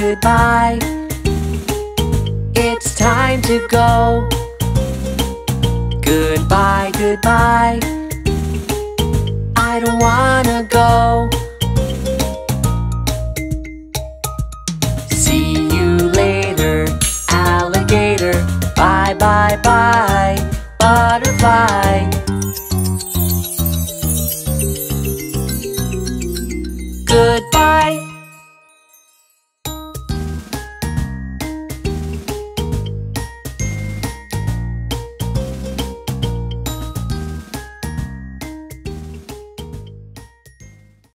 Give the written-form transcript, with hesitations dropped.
goodbye. It's time to go. Goodbye, goodbye. I don't wanna go. See you later, alligator. Bye, bye, bye, butterfly. Goodbye.